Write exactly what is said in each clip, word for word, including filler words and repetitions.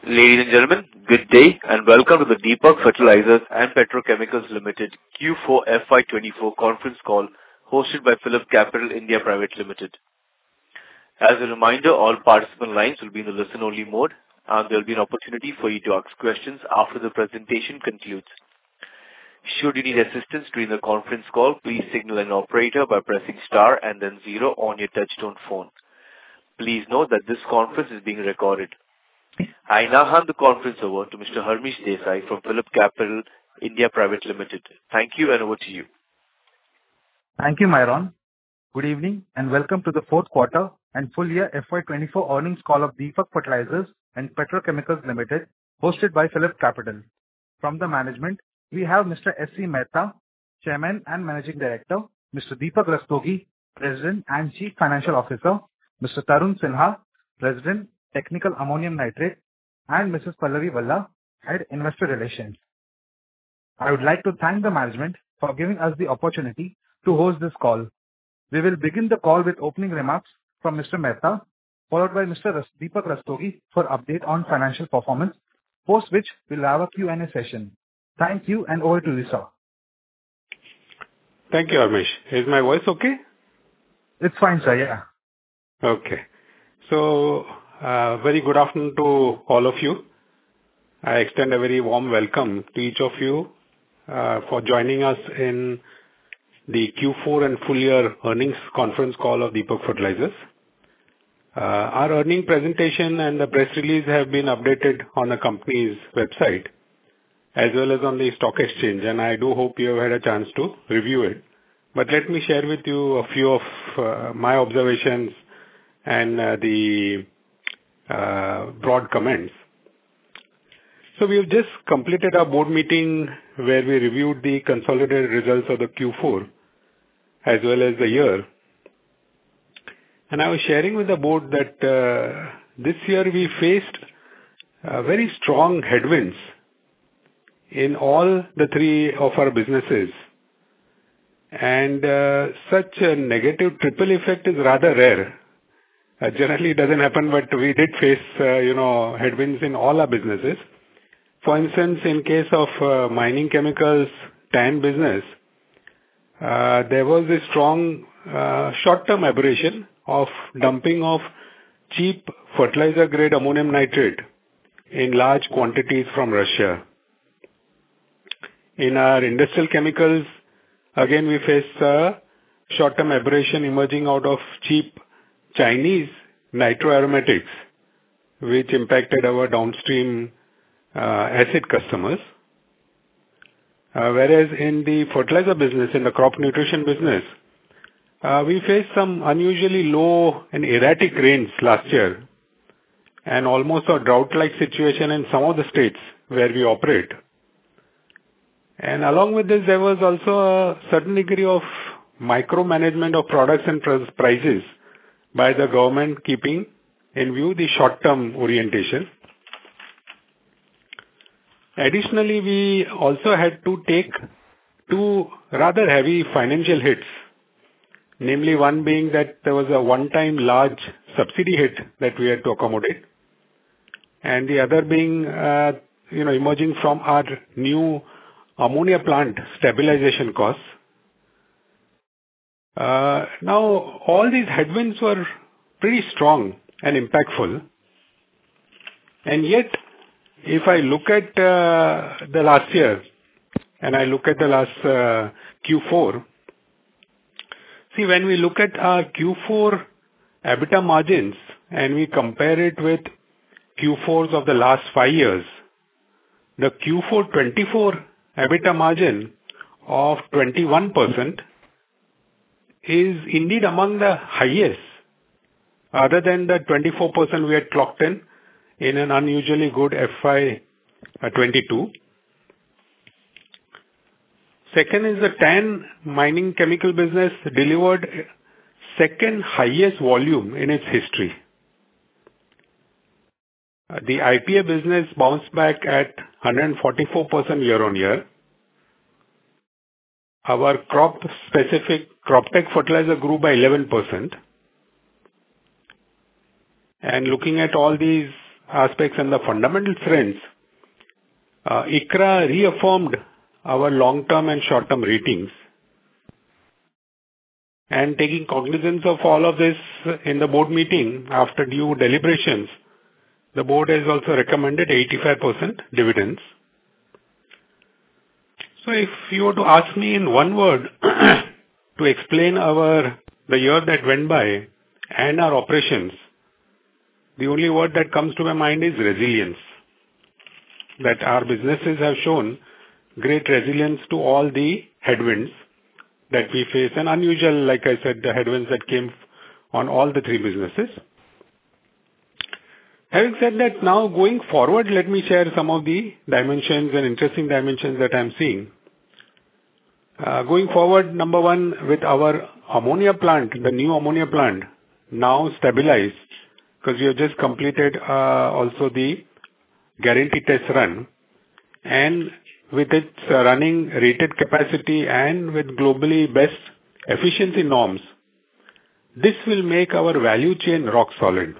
Ladies and gentlemen, good day and welcome to the Deepak Fertilisers and Petrochemicals Limited Q four F Y twenty-four conference call hosted by PhillipCapital India Private Limited. As a reminder, all participant lines will be in the listen-only mode and there will be an opportunity for you to ask questions after the presentation concludes. Should you need assistance during the conference call, please signal an operator by pressing star and then zero on your touchtone phone. Please note that this conference is being recorded. I now hand the conference over to Mister Harmish Desai from PhillipCapital India Private Limited. Thank you and over to you. Thank you, Myron. Good evening and welcome to the fourth quarter and full year F Y twenty-four earnings call of Deepak Fertilisers and Petrochemicals Limited, hosted by PhillipCapital. From the management, we have Mister S C Mehta, Chairman and Managing Director, Mister Deepak Rastogi, President and Chief Financial Officer, Mister Tarun Sinha, President, Technical Ammonium Nitrate, and Missus Pallavi Valla, Head Investor Relations. I would like to thank the management for giving us the opportunity to host this call. We will begin the call with opening remarks from Mister Mehta, followed by Mister Ras- Deepak Rastogi for update on financial performance, post which we'll have a Q and A session. Thank you and over to you, sir. Thank you, Harmish. Is my voice okay? It's fine, sir, yeah. Okay. So, uh, very good afternoon to all of you. I extend a very warm welcome to each of you uh, for joining us in the Q four and full year earnings conference call of Deepak Fertilisers. Uh, our earning presentation and the press release have been updated on the company's website as well as on the stock exchange, and I do hope you have had a chance to review it. But let me share with you a few of uh, my observations and uh, the uh, broad comments. So we have just completed our board meeting where we reviewed the consolidated results of the Q four as well as the year. And I was sharing with the board that uh, this year we faced uh, very strong headwinds in all the three of our businesses. And uh, such a negative triple effect is rather rare. Uh, generally it doesn't happen, but we did face, uh, you know, headwinds in all our businesses. For instance, in case of uh, mining chemicals, T A N business, uh, there was a strong uh, short-term aberration of dumping of cheap fertilizer-grade ammonium nitrate in large quantities from Russia. In our industrial chemicals, again we faced a short-term aberration emerging out of cheap Chinese nitroaromatics, which impacted our downstream uh, acid customers. Uh, whereas in the fertilizer business, in the crop nutrition business, uh, we faced some unusually low and erratic rains last year and almost a drought-like situation in some of the states where we operate. And along with this, there was also a certain degree of micromanagement of products and prices by the government, keeping in view the short-term orientation. Additionally, we also had to take two rather heavy financial hits, namely one being that there was a one-time large subsidy hit that we had to accommodate, and the other being, uh, you know, emerging from our new ammonia plant stabilization costs. Uh, now, all these headwinds were pretty strong and impactful, and yet, if I look at uh, the last year and I look at the last uh, Q four, see, when we look at our Q four EBITDA margins and we compare it with Q fours of the last five years, the Q four twenty-four EBITDA margin of twenty-one percent is indeed among the highest, other than the twenty-four percent we had clocked in in an unusually good F Y twenty-two. Second is the T A N mining chemical business delivered second highest volume in its history. The I P A business bounced back at one hundred forty-four percent year-on-year. Our crop-specific Croptek fertilizer grew by eleven percent. And looking at all these aspects and the fundamental strengths, uh, ICRA reaffirmed our long-term and short-term ratings. And taking cognizance of all of this in the board meeting, after due deliberations, the board has also recommended eighty-five percent dividends. So if you were to ask me in one word to explain our the year that went by and our operations, the only word that comes to my mind is resilience. That our businesses have shown great resilience to all the headwinds that we face, and unusual, like I said, the headwinds that came on all the three businesses. Having said that, now going forward, let me share some of the dimensions and interesting dimensions that I'm seeing. Uh, going forward, number one, with our ammonia plant, the new ammonia plant, now stabilized, because we have just completed uh, also the guarantee test run, and with its uh, running rated capacity and with globally best efficiency norms, this will make our value chain rock solid.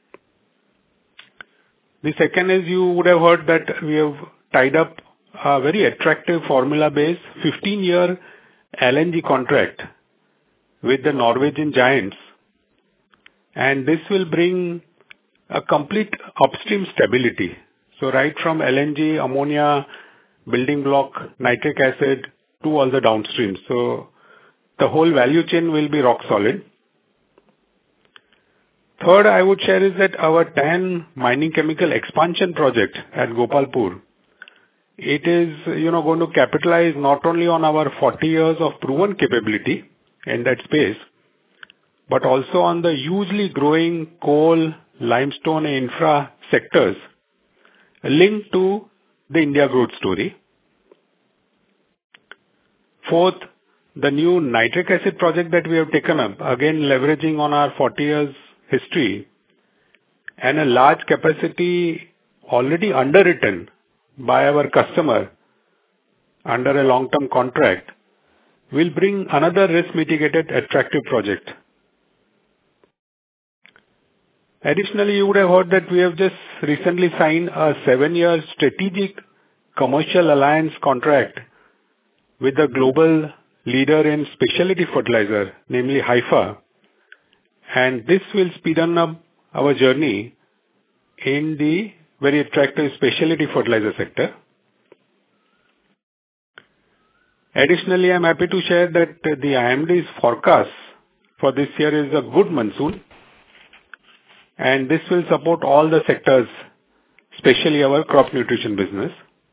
The second is, you would have heard that we have tied up a very attractive formula-based fifteen-year L N G contract with the Norwegian giants, and this will bring a complete upstream stability. So right from L N G, ammonia, building block, nitric acid to all the downstreams. So the whole value chain will be rock solid. Third, I would share is that our T A N mining chemical expansion project at Gopalpur, it is, you know, going to capitalize not only on our forty years of proven capability in that space, but also on the hugely growing coal, limestone and infra sectors linked to the India growth story. Fourth, the new nitric acid project that we have taken up, again leveraging on our forty years history and a large capacity already underwritten by our customer under a long-term contract, will bring another risk mitigated attractive project. Additionally, you would have heard that we have just recently signed a seven-year strategic commercial alliance contract with the global leader in specialty fertilizer, namely Haifa, and this will speed up our journey in the very attractive specialty fertilizer sector. Additionally, I am happy to share that the I M D's forecast for this year is a good monsoon, and this will support all the sectors, especially our crop nutrition business.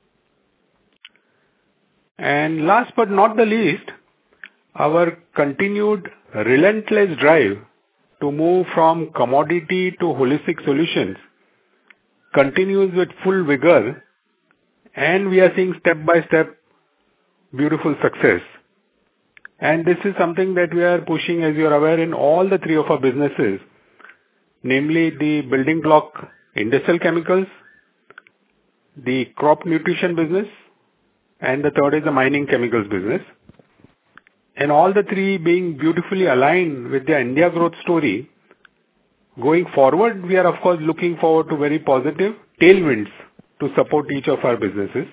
And last but not the least, our continued relentless drive to move from commodity to holistic solutions continues with full vigor, and we are seeing step by step beautiful success. And this is something that we are pushing, as you are aware, in all the three of our businesses, namely the building block industrial chemicals, the crop nutrition business, and the third is the mining chemicals business. And all the three being beautifully aligned with the India growth story. Going forward, we are of course looking forward to very positive tailwinds to support each of our businesses.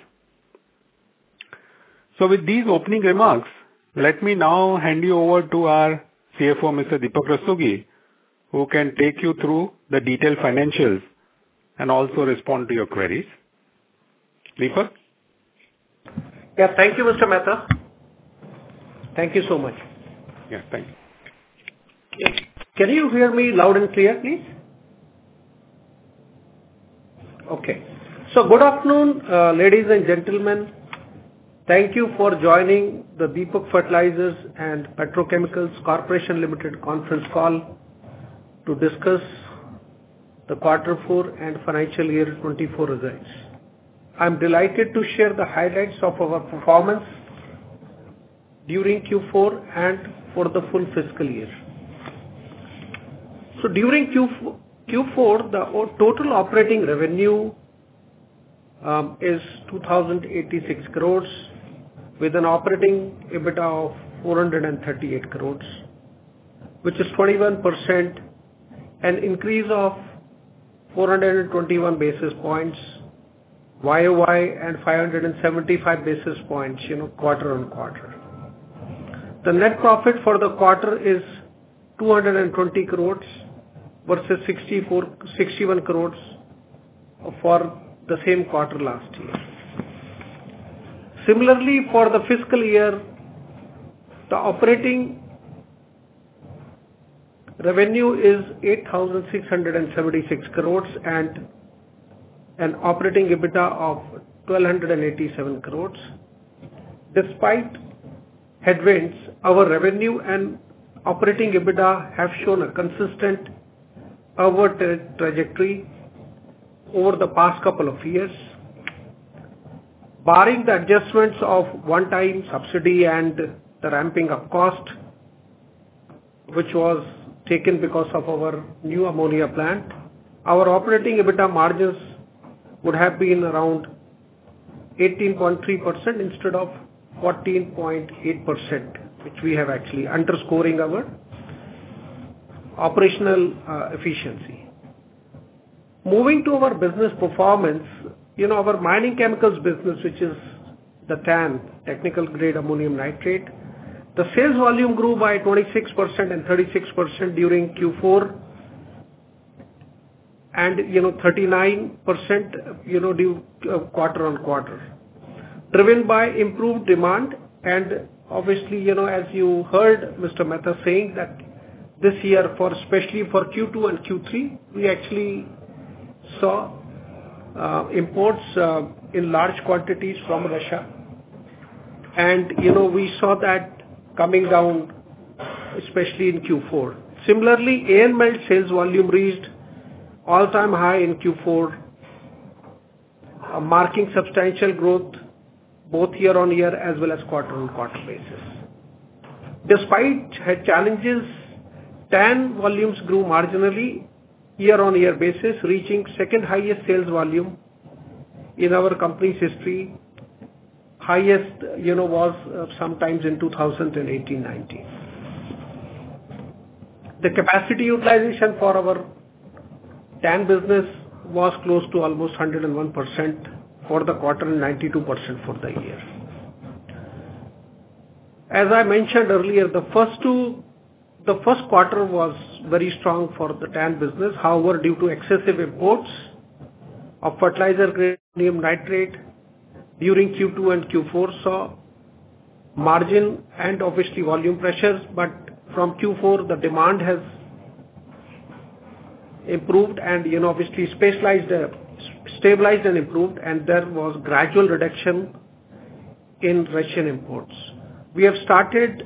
So with these opening remarks, let me now hand you over to our C F O, Mister Deepak Rastogi, who can take you through the detailed financials and also respond to your queries. Deepak? Yeah, thank you, Mister Mehta. Thank you so much. Yeah, thank you. Yes. Can you hear me loud and clear, please? Okay. So good afternoon, uh, ladies and gentlemen. Thank you for joining the Deepak Fertilizers and Petrochemicals Corporation Limited conference call to discuss the quarter four and financial year twenty-four results. I am delighted to share the highlights of our performance during Q four and for the full fiscal year. So during Q four, the total operating revenue um, is two thousand eighty-six crores with an operating EBITDA of four hundred thirty-eight crores, which is twenty-one percent, an increase of four hundred twenty-one basis points Y O Y and five hundred seventy-five basis points, you know, quarter on quarter. The net profit for the quarter is two hundred twenty crores versus sixty-four, sixty-one crores for the same quarter last year. Similarly, for the fiscal year, the operating revenue is eight thousand six hundred seventy-six crores and an operating EBITDA of one thousand two hundred eighty-seven crores. Despite headwinds, our revenue and operating EBITDA have shown a consistent upward tra- trajectory over the past couple of years. Barring the adjustments of one-time subsidy and the ramping up cost, which was taken because of our new ammonia plant, our operating EBITDA margins would have been around eighteen point three percent instead of fourteen point eight percent, which we have actually underscoring our operational uh, efficiency. Moving to our business performance, you know, our mining chemicals business, which is the T A N, technical grade ammonium nitrate, the sales volume grew by twenty-six percent and thirty-six percent during Q four, and you know thirty-nine percent you know due uh, quarter on quarter, driven by improved demand. And obviously, you know, as you heard Mister Mehta saying that this year, for especially for Q two and Q three, we actually saw uh, imports uh, in large quantities from Russia, and you know we saw that coming down, especially in Q four. Similarly, A N melt sales volume reached all-time high in Q four, uh, marking substantial growth both year-on-year as well as quarter-on-quarter basis. Despite challenges, T A N volumes grew marginally year-on-year basis, reaching second highest sales volume in our company's history. Highest, you know, was uh, sometimes in two thousand eighteen nineteen. The capacity utilization for our T A N business was close to almost one hundred one percent for the quarter and ninety-two percent for the year. As I mentioned earlier, the first two, the first quarter was very strong for the T A N business. However, due to excessive imports of fertilizer grade ammonium nitrate during Q two and Q four saw margin and obviously volume pressures, but from Q four the demand has improved and you know obviously stabilized, uh, stabilized and improved, and there was gradual reduction in Russian imports. We have started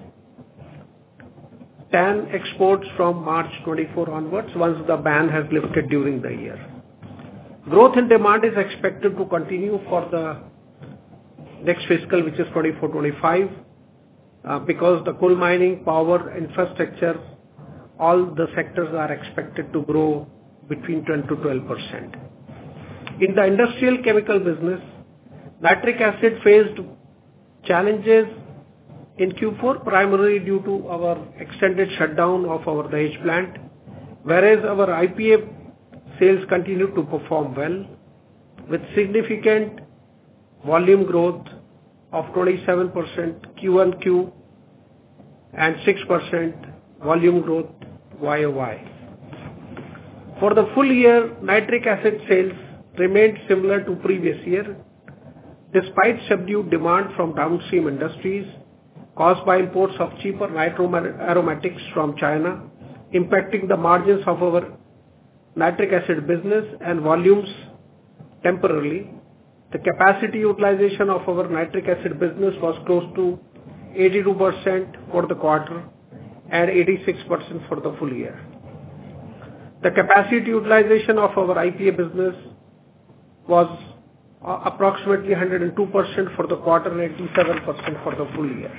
T A N exports from March twenty-four onwards once the ban has lifted during the year. Growth in demand is expected to continue for the next fiscal, which is twenty-four twenty-five, uh, because the coal mining, power, infrastructure, all the sectors are expected to grow between ten to twelve percent. In the industrial chemical business, nitric acid faced challenges in Q four primarily due to our extended shutdown of our Dahej plant, whereas our I P A sales continued to perform well with significant volume growth of twenty-seven percent Q on Q and six percent volume growth Y O Y. For the full year, nitric acid sales remained similar to previous year, despite subdued demand from downstream industries caused by imports of cheaper nitroaromatics from China, impacting the margins of our nitric acid business and volumes temporarily. The capacity utilization of our nitric acid business was close to eighty-two percent for the quarter and eighty-six percent for the full year. The capacity utilization of our I P A business was uh, approximately one hundred two percent for the quarter and eighty-seven percent for the full year.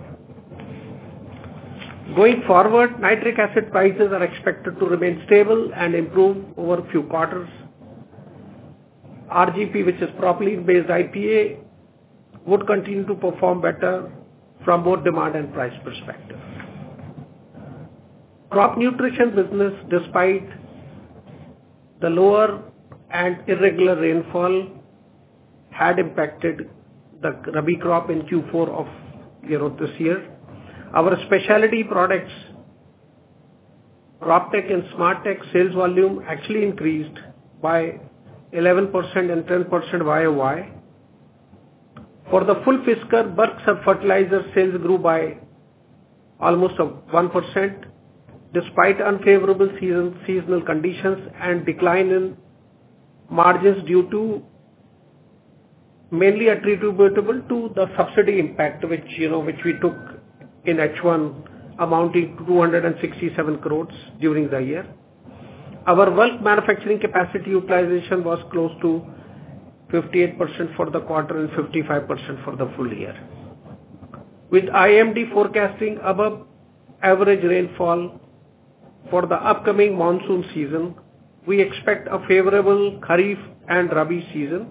Going forward, nitric acid prices are expected to remain stable and improve over a few quarters. R G P, which is propylene-based I P A, would continue to perform better from both demand and price perspective. Crop nutrition business, despite the lower and irregular rainfall had impacted the Rabi crop in Q four of you know this year. Our specialty products, Croptek and Smartech sales volume actually increased by eleven percent and ten percent Y O Y. For the full fiscal, bulk fertilizer sales grew by almost one percent despite unfavorable season, seasonal conditions and decline in margins due to mainly attributable to the subsidy impact which you know which we took in H one amounting to two hundred sixty-seven crores during the year. Our bulk manufacturing capacity utilization was close to fifty-eight percent for the quarter and fifty-five percent for the full year. With I M D forecasting above average rainfall for the upcoming monsoon season, we expect a favorable Kharif and Rabi season.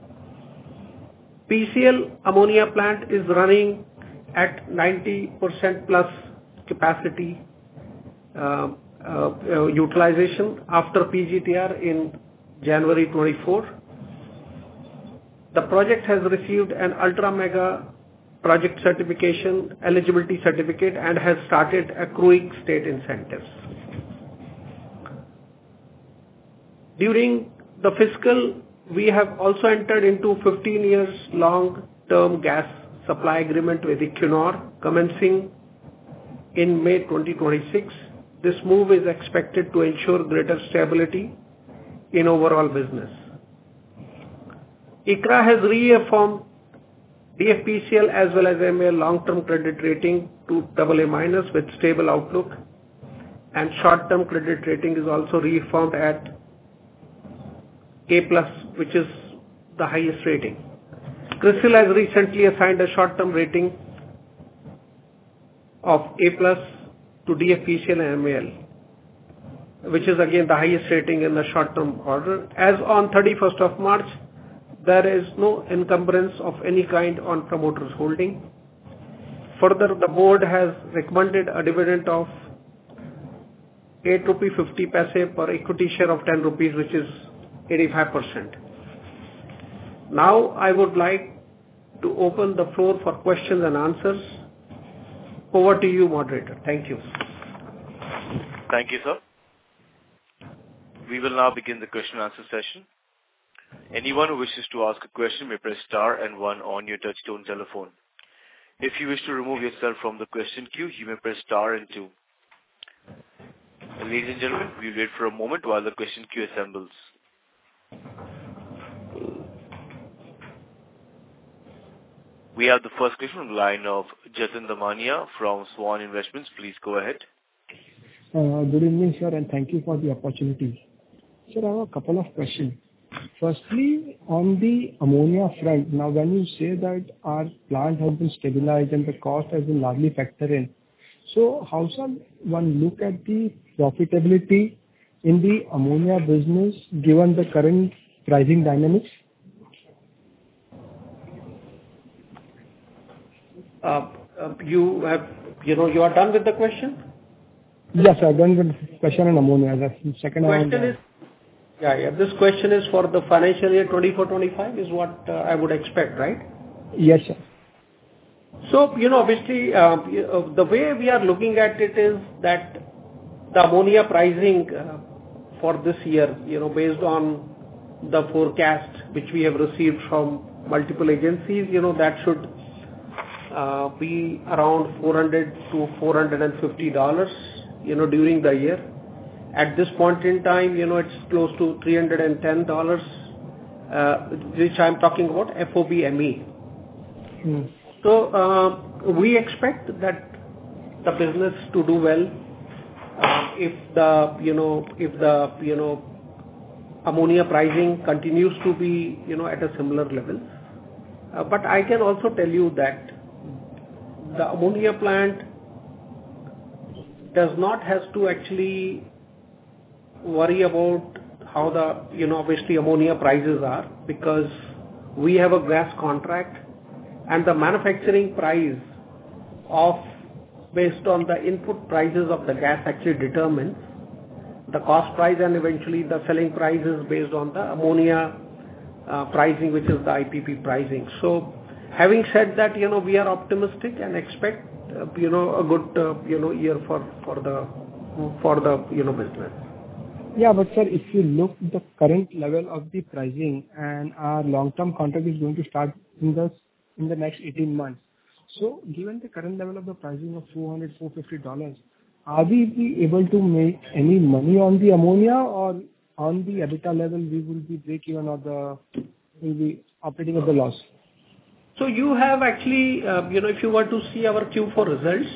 P C L ammonia plant is running at ninety percent plus capacity uh, uh, utilization after P G T R in January twenty-four. The project has received an Ultra Mega project certification, eligibility certificate, and has started accruing state incentives. During the fiscal, we have also entered into fifteen years long-term gas supply agreement with Equinor commencing in May twenty twenty-six. This move is expected to ensure greater stability in overall business. ICRA has reaffirmed D F P C L as well as M A L long-term credit rating to double A minus with stable outlook, and short-term credit rating is also reaffirmed at A plus, which is the highest rating. CRISIL has recently assigned a short-term rating of A plus to D F P C L and M A L, which is again the highest rating in the short-term order. As on thirty-first of March, there is no encumbrance of any kind on promoters' holding. Further, the board has recommended a dividend of eight rupees fifty paise per equity share of ten rupees, which is eighty-five percent. Now I would like to open the floor for questions and answers. Over to you, moderator. Thank you. Thank you, sir. We will now begin the question and answer session. Anyone who wishes to ask a question may press star and one on your touchtone telephone. If you wish to remove yourself from the question queue, you may press star and two. Ladies and gentlemen, we will wait for a moment while the question queue assembles. We have the first question on the line of Jatin Damania from Swan Investments. Please go ahead. Uh, good evening, sir, and thank you for the opportunity. Sir, I have a couple of questions. Firstly, on the ammonia front, now when you say that our plant has been stabilized and the cost has been largely factored in, so how shall one look at the profitability in the ammonia business given the current pricing dynamics? Uh, uh, you have, you know, you are done with the question? Yes, sir, done with the question on ammonia. The second question one. is, yeah, yeah, this question is for the financial year twenty-four twenty-five is what uh, I would expect, right? Yes, sir. So, you know, obviously, uh, the way we are looking at it is that the ammonia pricing uh, for this year, you know, based on the forecast which we have received from multiple agencies, you know, that should uh, be around four hundred to four hundred fifty dollars, you know, during the year. At this point in time, you know, it's close to three hundred ten dollars, uh, which I'm talking about F O B M E. Hmm. So, uh, we expect that the business to do well uh, if the, you know, if the, you know, ammonia pricing continues to be, you know, at a similar level. Uh, but I can also tell you that the ammonia plant does not have to actually worry about how the, you know, obviously ammonia prices are, because we have a gas contract and the manufacturing price of based on the input prices of the gas actually determines the cost price, and eventually the selling price is based on the ammonia uh, pricing, which is the I P P pricing. So having said that, you know, we are optimistic and expect, uh, you know, a good, uh, you know, year for, for the, for the, you know, business. Yeah, but sir, if you look at the current level of the pricing and our long-term contract is going to start in the, in the next eighteen months. So given the current level of the pricing of four hundred, four hundred fifty dollars, are we be able to make any money on the ammonia, or on the EBITDA level we will be break even, or the will be operating at the loss? So you have actually, uh, you know, if you were to see our Q four results,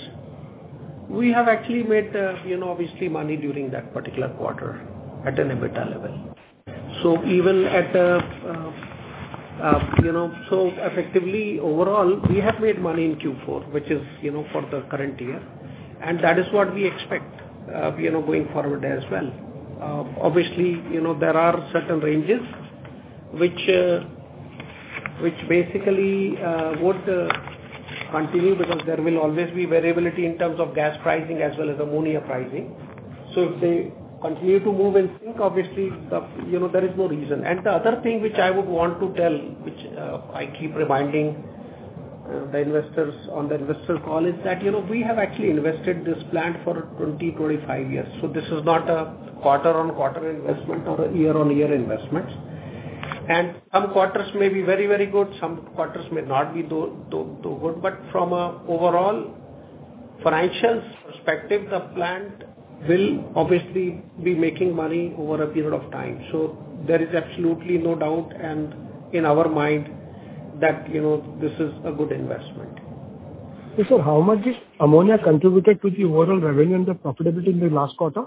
we have actually made, uh, you know, obviously money during that particular quarter at an EBITDA level. So even at, uh, uh, uh, you know, so effectively overall we have made money in Q four, which is, you know, for the current year. And that is what we expect, uh, you know, going forward as well. Uh, obviously, you know, there are certain ranges which, uh, which basically uh, would uh, continue, because there will always be variability in terms of gas pricing as well as ammonia pricing. So if they continue to move in sync, obviously, the, you know, there is no reason. And the other thing which I would want to tell, which uh, I keep reminding Uh, the investors on the investor call, is that, you know, we have actually invested this plant for twenty, twenty-five years. So this is not a quarter on quarter investment or a year on year investment. And some quarters may be very, very good. Some quarters may not be too, too, too good. But from a overall financials perspective, the plant will obviously be making money over a period of time. So there is absolutely no doubt, and in our mind, that, you know, this is a good investment. So sir, how much is ammonia contributed to the overall revenue and the profitability in the last quarter?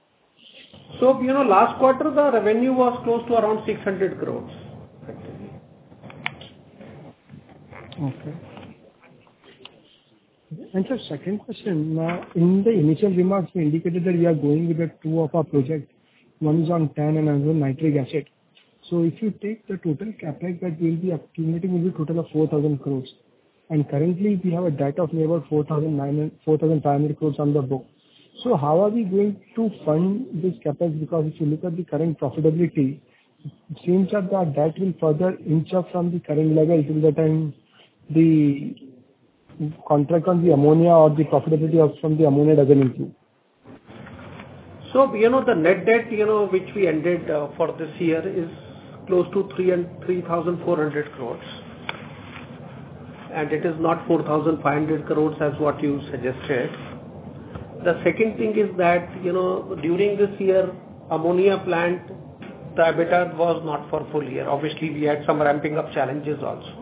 So, you know, last quarter the revenue was close to around six hundred crores. Actually. Okay. And sir, second question. Now, in the initial remarks, we indicated that we are going with the two of our projects. One is on TAN and another on nitric acid. So if you take the total capex that we will be accumulating, will be a total of four thousand crores. And currently we have a debt of near about four thousand five hundred crores on the book. So how are we going to fund this capex? Because if you look at the current profitability, it seems that the debt will further inch up from the current level till the time the contract on the ammonia or the profitability of from the ammonia doesn't improve. So, you know, the net debt, you know, which we ended uh, for this year is close to three thousand four hundred crores. And it is not four thousand five hundred crores as what you suggested. The second thing is that, you know, during this year, ammonia plant, the EBITDA was not for full year. Obviously, we had some ramping up challenges also.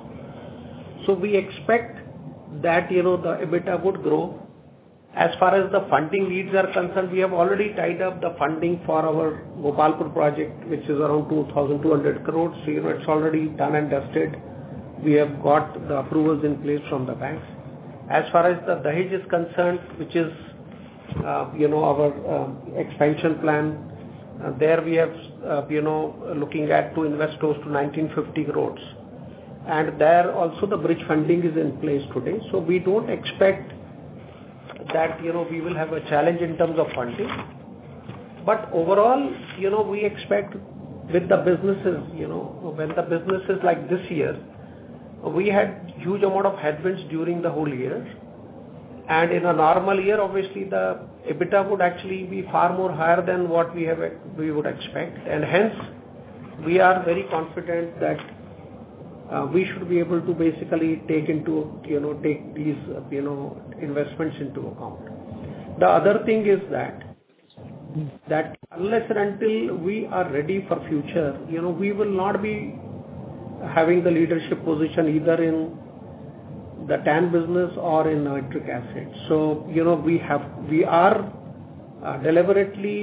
So we expect that, you know, the EBITDA would grow. As far as the funding needs are concerned, we have already tied up the funding for our Gopalpur project, which is around two thousand two hundred crores. So, you know, it's already done and dusted. We have got the approvals in place from the banks. As far as the Dahej is concerned, which is, uh, you know, our uh, expansion plan, uh, there we have, uh, you know, looking at to invest close to nineteen fifty crores. And there also the bridge funding is in place today. So we don't expect that, you know, we will have a challenge in terms of funding. But overall, you know, we expect with the businesses, you know, when the businesses like this year, we had huge amount of headwinds during the whole year. And in a normal year, obviously the EBITDA would actually be far more higher than what we have, we would expect. And hence, we are very confident that Uh, we should be able to basically take into, you know, take these, uh, you know, investments into account. The other thing is that, that unless and until we are ready for future, you know, we will not be having the leadership position either in the TAN business or in nitric acid. So, you know, we have, we are uh, deliberately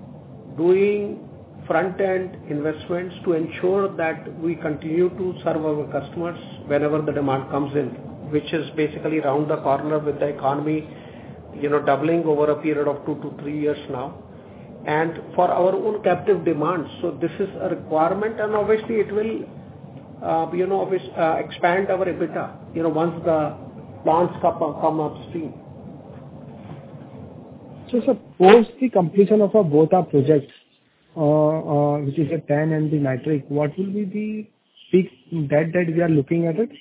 doing front-end investments to ensure that we continue to serve our customers whenever the demand comes in, which is basically round the corner with the economy, you know, doubling over a period of two to three years now. And for our own captive demands, so this is a requirement, and obviously it will, uh, you know, uh, expand our EBITDA, you know, once the plants come, come upstream. So suppose the completion of our both our projects, uh, uh, which is the TAN and the nitric, what will be the peak debt that we are looking at it?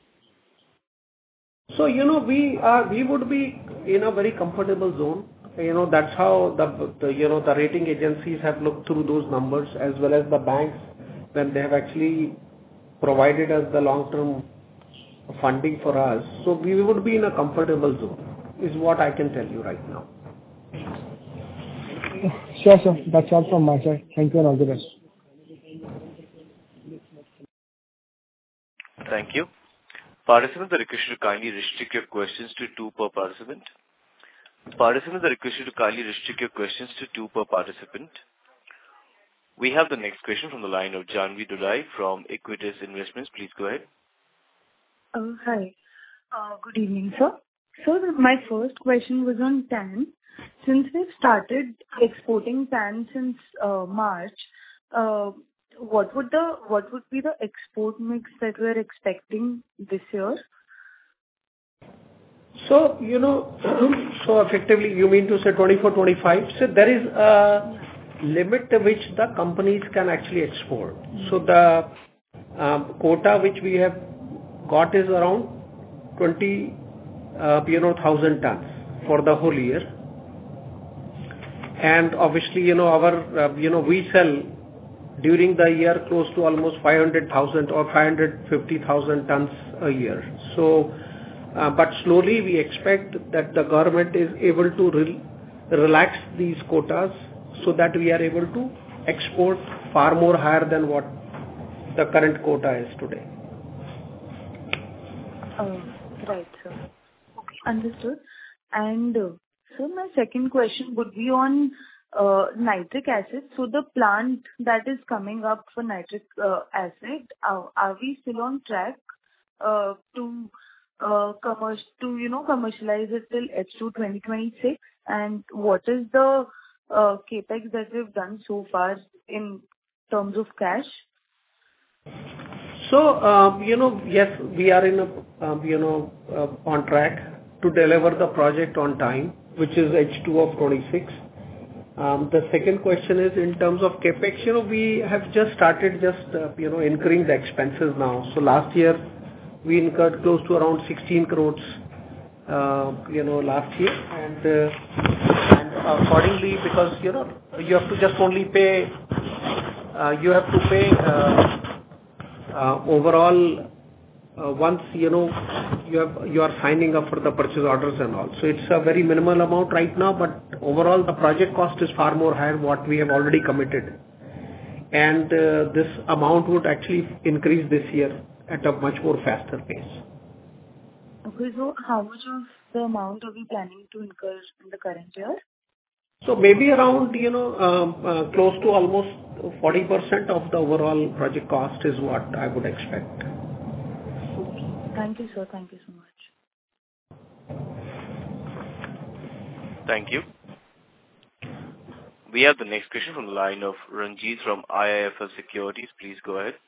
So, you know, we are, we would be in a very comfortable zone. You know, that's how the, the, you know, the rating agencies have looked through those numbers, as well as the banks, when they have actually provided us the long-term funding for us. So we would be in a comfortable zone, is what I can tell you right now. Sure, sir. That's all from my side. Thank you and all the best. Thank you. Participants are requested to kindly restrict your questions to two per participant. Participants are requested to kindly restrict your questions to two per participant. We have the next question from the line of Janvi Dulai from Equitas Investments. Please go ahead. Uh, hi. Uh, good evening, sir. So my first question was on TAN. Since we've started exporting TAN since uh, March, uh, what would the what would be the export mix that we're expecting this year? So, you know, so effectively you mean to say twenty-four twenty-five? So there is a limit to which the companies can actually export. So the um, quota which we have got is around twenty, uh, you know, thousand tons for the whole year. And obviously, you know, our, uh, you know, we sell during the year close to almost five hundred thousand or five hundred fifty thousand tons a year. So, uh, but slowly we expect that the government is able to re- relax these quotas so that we are able to export far more higher than what the current quota is today. Oh, right, sir. Okay, understood. And uh, so my second question would be on uh, nitric acid. So the plant that is coming up for nitric uh, acid, uh, are we still on track uh, to uh, commercial to you know commercialize it till H two twenty twenty-six? And what is the uh, capex that we've done so far in terms of cash? So, um, you know, yes, we are in a, um, you know, uh, on track to deliver the project on time, which is H two of twenty-six. Um, the second question is in terms of capex, you know, we have just started just, uh, you know, incurring the expenses now. So last year we incurred close to around sixteen crores, uh, you know, last year. And, uh, and accordingly, because, you know, you have to just only pay, uh, you have to pay, uh, Uh, overall, uh, once you know you have you are signing up for the purchase orders and all, so it's a very minimal amount right now. But overall, the project cost is far more higher what we have already committed, and uh, this amount would actually increase this year at a much more faster pace. Okay, so how much of the amount are we planning to incur in the current year? So maybe around, you know, um, uh, close to almost forty percent of the overall project cost is what I would expect. Okay. Thank you, sir. Thank you so much. Thank you. We have the next question from the line of Ranjit from I I F L Securities. Please go ahead.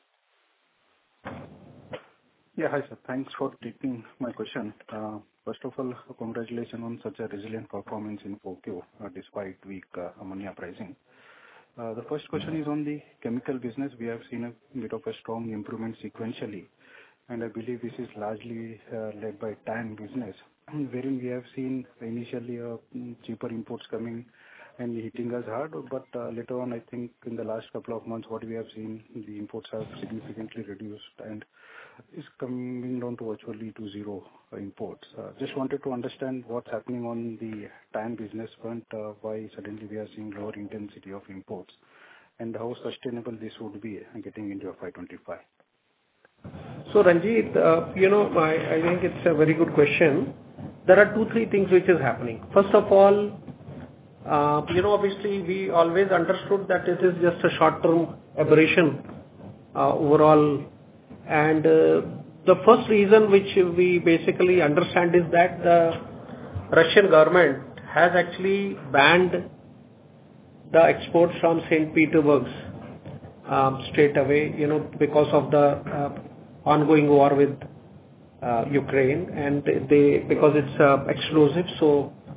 Yeah, hi, sir. Thanks for taking my question. Uh, First of all, congratulations on such a resilient performance in four Q, uh, despite weak uh, ammonia pricing. Uh, The first question is on the chemical business. We have seen a bit of a strong improvement sequentially, and I believe this is largely uh, led by TAN business, wherein we have seen initially uh, cheaper imports coming and hitting us hard. But uh, later on, I think in the last couple of months, what we have seen, the imports have significantly reduced and is coming down to virtually to zero uh, imports. Uh, Just wanted to understand what's happening on the TAN business front, uh, why suddenly we are seeing lower intensity of imports, and how sustainable this would be uh, getting into F Y twenty-five. So Ranjit, uh, you know, I, I think it's a very good question. There are two, three things which is happening. First of all, uh, you know, obviously we always understood that it is just a short-term aberration uh, overall. And uh, the first reason which we basically understand is that the Russian government has actually banned the exports from Saint Petersburg um, straight away, you know, because of the uh, ongoing war with uh, Ukraine, and they because it's uh, explosive, so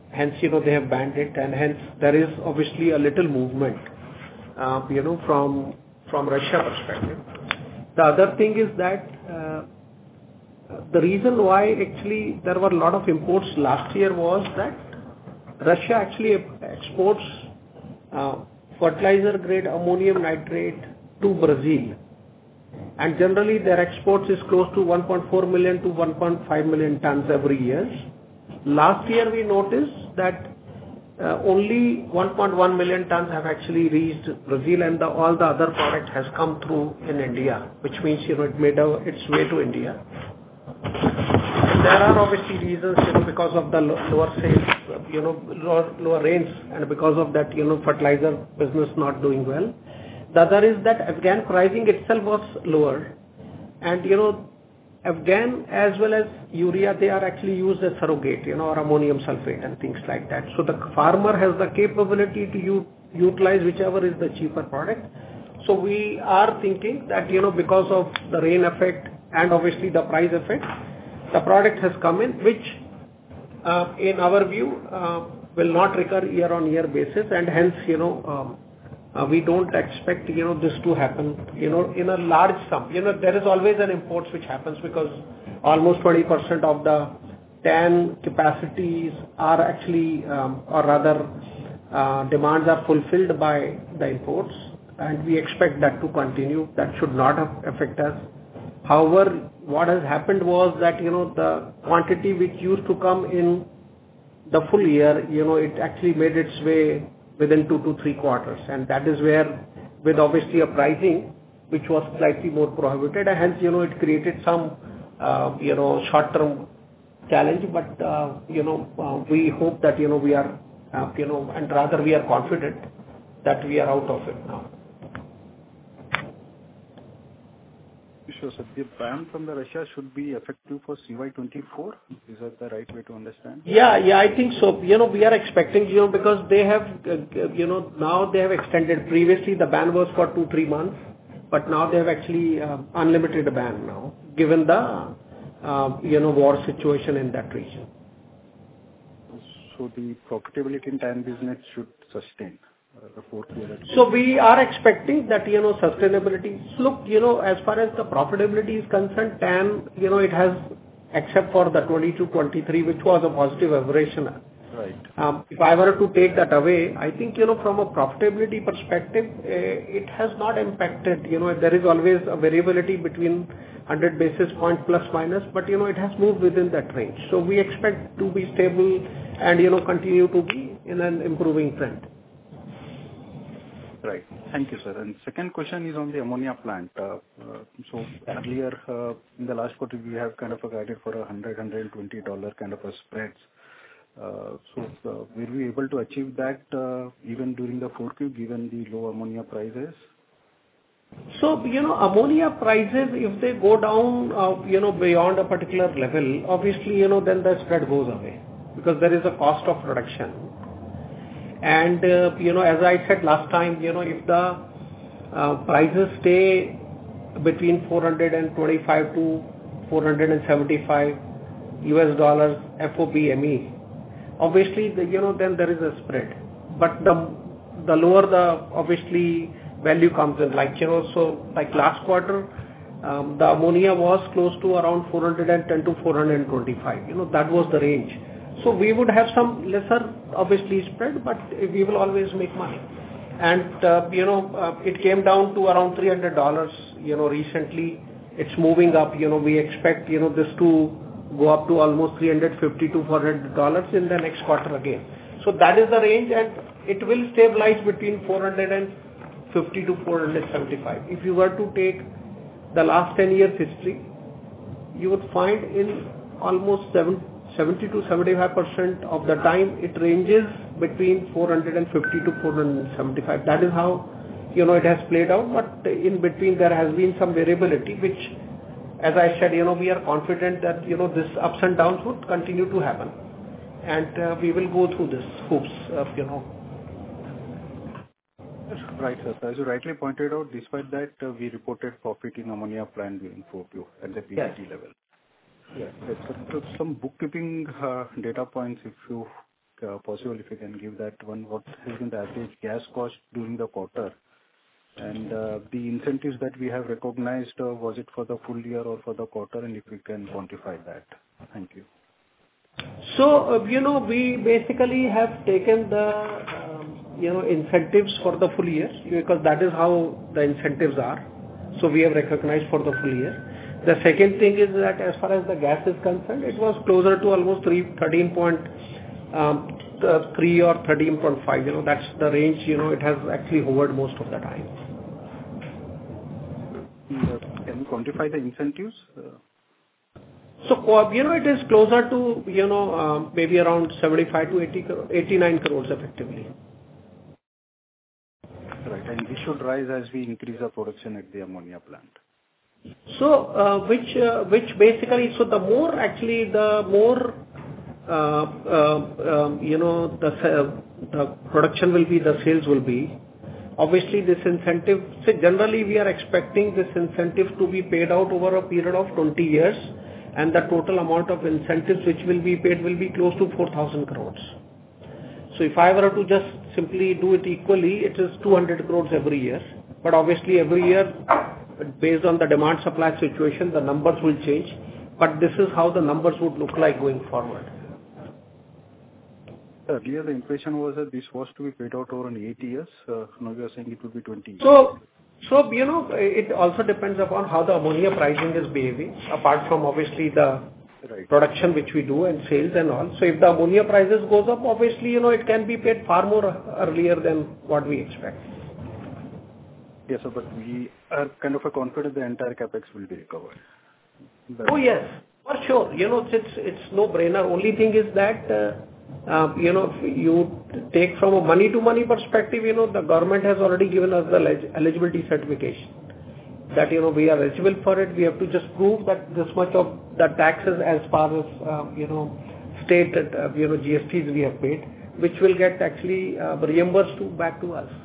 hence, you know, they have banned it, and hence there is obviously a little movement, uh, you know, from from Russia perspective. The other thing is that uh, the reason why actually there were a lot of imports last year was that Russia actually exports uh, fertilizer grade ammonium nitrate to Brazil, and generally their exports is close to one point four million to one point five million tons every year. Last year we noticed that uh, only one point one million tons have actually reached Brazil, and the, all the other product has come through in India, which means, you know, it made a, its way to India. There are obviously reasons, you know, because of the lower sales, you know, lower, lower rains, and because of that, you know, fertilizer business not doing well. The other is that Afghan pricing itself was lower, and, you know, Afghan as well as urea, they are actually used as surrogate, you know, or ammonium sulfate and things like that. So the farmer has the capability to u- utilize whichever is the cheaper product. So we are thinking that, you know, because of the rain effect and obviously the price effect, the product has come in, which uh, in our view uh, will not recur year on year basis, and hence, you know, um, uh, we don't expect, you know, this to happen, you know, in a large sum. You know, there is always an imports which happens because almost twenty percent of the T A N capacities are actually, um, or rather uh, demands are fulfilled by the imports, and we expect that to continue. That should not affect us. However, what has happened was that, you know, the quantity which used to come in the full year, you know, it actually made its way within two to three quarters. And that is where, with obviously a pricing which was slightly more prohibited, and hence, you know, it created some, uh, you know, short-term challenge. But, uh, you know, uh, we hope that, you know, we are, uh, you know, and rather we are confident that we are out of it now. Sure, sir. The ban from the Russia should be effective for C Y twenty-four. Is that the right way to understand? Yeah, yeah, I think so. You know, we are expecting, you know, because they have, uh, you know, now they have extended. Previously, the ban was for two, three months, but now they have actually uh, unlimited ban now, given the, uh, you know, war situation in that region. So the profitability in T A N business should sustain. Uh, the fourth year. So we are expecting that, you know, sustainability. So look, you know, as far as the profitability is concerned, T A N, you know, it has, except for the twenty-two twenty-three, which was a positive aberration. Right. Um, if I were to take that away, I think, you know, from a profitability perspective, uh, it has not impacted. You know, there is always a variability between one hundred basis point plus minus, but, you know, it has moved within that range. So we expect to be stable and, you know, continue to be in an improving trend. Right. Thank you, sir. And second question is on the ammonia plant. Uh, uh, so earlier, uh, in the last quarter, we have kind of a guided for a one hundred, one hundred twenty dollars kind of a spreads. Uh, so uh, were we able to achieve that uh, even during the four Q, given the low ammonia prices? So, you know, ammonia prices, if they go down, uh, you know, beyond a particular level, obviously, you know, then the spread goes away because there is a cost of production. And, uh, you know, as I said last time, you know, if the uh, prices stay between four hundred twenty-five to four hundred seventy-five U S dollars F O B M E, obviously, the, you know, then there is a spread. But the the lower the, obviously, value comes in, like, you know, so like last quarter, um, the ammonia was close to around four hundred ten to four hundred twenty-five. You know, that was the range. So we would have some lesser, obviously, spread, but we will always make money. And, uh, you know, uh, it came down to around three hundred dollars, you know, recently. It's moving up, you know, we expect, you know, this to go up to almost three hundred fifty to four hundred dollars in the next quarter again. So that is the range, and it will stabilize between four hundred fifty to four hundred seventy-five. If you were to take the last ten years history, you would find in almost seven seventy to seventy-five percent of the time it ranges between four hundred fifty to four hundred seventy-five. That is how, you know, it has played out, but in between there has been some variability, which, as I said, you know, we are confident that, you know, this ups and downs would continue to happen, and uh, we will go through this hoops, uh, you know. Right, sir. As you rightly pointed out, despite that, uh, we reported profit in ammonia plant during four Q at the P B T Yes. level. Yes. So some bookkeeping uh, data points, if you uh, possible, if you can give that one, what has been the average gas cost during the quarter? And uh, the incentives that we have recognized, uh, was it for the full year or for the quarter? And if we can quantify that. Thank you. So, uh, you know, we basically have taken the, um, you know, incentives for the full year, because that is how the incentives are. So we have recognized for the full year. The second thing is that as far as the gas is concerned, it was closer to almost thirteen point three or thirteen point five. You know, that's the range, you know, it has actually hovered most of the time. Can you quantify the incentives? Uh, So, you know, it is closer to, you know, um, maybe around seventy-five to eighty, eighty-nine crores effectively. Right. And this should rise as we increase our production at the ammonia plant. So, uh, which, uh, which basically, so the more actually, the more, uh, uh, um, you know, the, uh, the production will be, the sales will be. Obviously, this incentive, so generally we are expecting this incentive to be paid out over a period of twenty years. And the total amount of incentives which will be paid will be close to four thousand crores. So if I were to just simply do it equally, it is two hundred crores every year. But obviously every year, based on the demand supply situation, the numbers will change. But this is how the numbers would look like going forward. Earlier, the impression was that this was to be paid out over eight years. Uh, now you are saying it will be twenty years. So, So, you know, it also depends upon how the ammonia pricing is behaving, apart from obviously the right. production which we do and sales and all. So if the ammonia prices goes up, obviously, you know, it can be paid far more earlier than what we expect. Yes, sir, but we are kind of a confident the entire capex will be recovered. But oh, yes, for sure. You know, it's, it's no-brainer. Only thing is that, uh, Uh, you know, if you take from a money-to-money perspective, you know, the government has already given us the eligibility certification. That, you know, we are eligible for it. We have to just prove that this much of the taxes as far as, uh, you know, state, uh, you know, G S Ts we have paid, which will get actually uh, reimbursed to, back to us.